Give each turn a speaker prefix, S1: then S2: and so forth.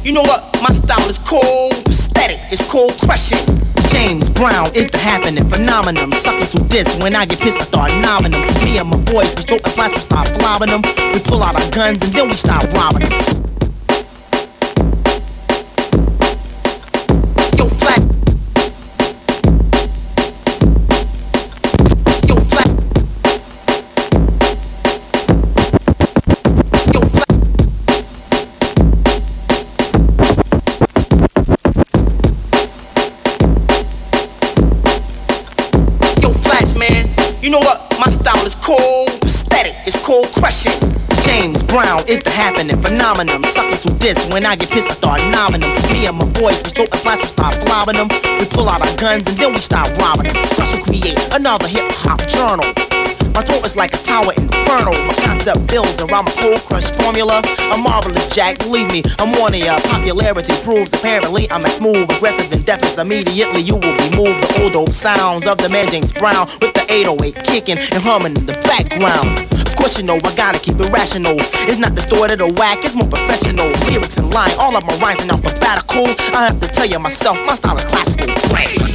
S1: You know what? My style is cold, static, it's cold crushing. James Brown is the happening phenomenon. Suckers who diss when I get pissed, I start nobbing them. Me and my boys, we stroke and flash, we start flobbing them. We pull out our guns and then we start robbing them. Yo, flat. Yo, flat. Yo, flat. Yo, Flash, man. You know what? My style is cold, static, it's cold crushing. James Brown is the happening phenomenon. Suckers who diss when I get pissed, I start nobbing them. Me and my boys, we stroke and flash, we start flobbing them. We pull out our guns and then we start robbing them. Rush will create another hip-hop journal. My throat is like a tower inferno. My concept builds around my cold crush formula. A marvelous jack, believe me, I'm one of ya. Popularity proves apparently I'm as smooth, aggressive, and deafness. Immediately you will be moved. The old dope sounds of the man James Brown with the 808 kicking and humming in the background. Of course you know I gotta keep it rational. It's not distorted or whack, it's more professional. Lyrics and line, all of my rhymes are alphabetical. I have to tell you myself, my style is classical.